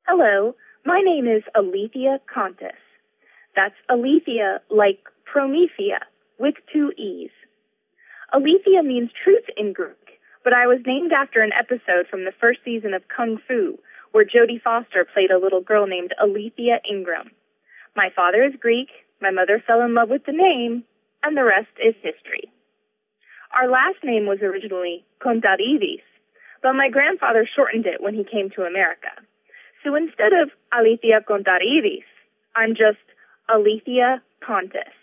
Hello, my name is Alethea Contis. That's Alethea like Promethea, with 2 E's. Alethea means truth in Greek, but I was named after an episode from the first season of Kung Fu, where Jodie Foster played a little girl named Alethea Ingram. My father is Greek, my mother fell in love with the name, and the rest is history. Our last name was originally Kontaridis, but my grandfather shortened it when he came to America. So instead of Alethea Kontaridis, I'm just Alethea Contis.